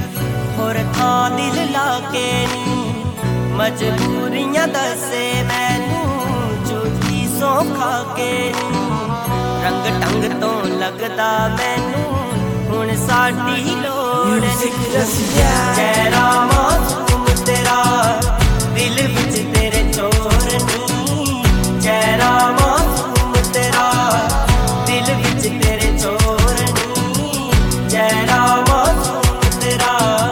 होर थां दिल लाके नी मजबूरियां दसे मैनू झूठी सौ खाके नी रंग टंग तो लगदा मैनू हुण साडी लोड़ चेहरा मासूम तेरा दिल विच तेरे चोर नी चेहरा मासूम तेरा दिल विच तेरे चोर नी चेहरा मासूम तेरा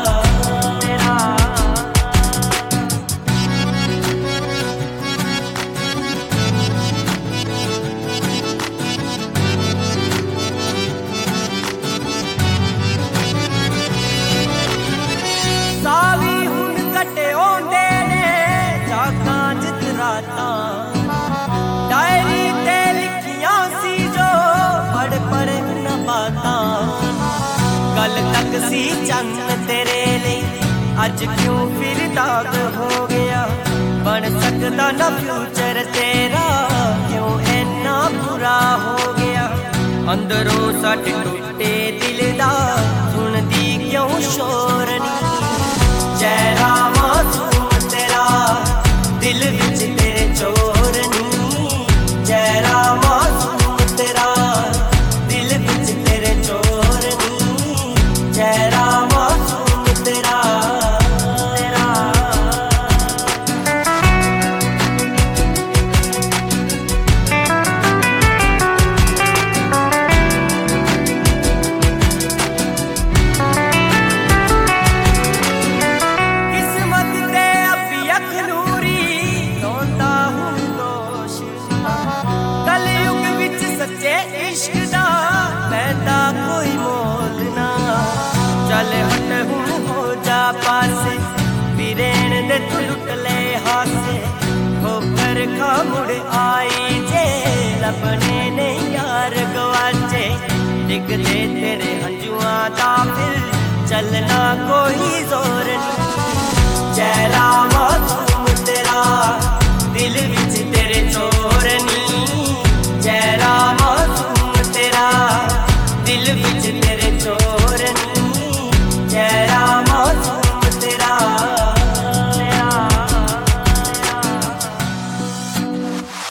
डायरी ते लिखियां सी जो पढ़ पढ़ न बातां कल तक सी चंद तेरे लिए अज क्यों फिर दाग हो गया बन सकदा ना फ्यूचर तेरा क्यों इन्ना बुरा हो गया अंदरों सट टूटे दिल दा सुनदी क्यों शोर नी चेहरा मासूम तेरा दिल विच तेरे चोर नी चेहरा मासूम तेरा दिल विच तेरे चोर नी चेहरा मासूम तेरा इश्क दा पैदा कोई मोल ना चल हट हुण हो जा पासे बिरेण दे तू लुट ले हासे होकर खा मुड़ आई जे लबने ने यार गवाचे डिगदे तेरे हंजुआं दा फिर चलना कोई जोर नहीं चेहरा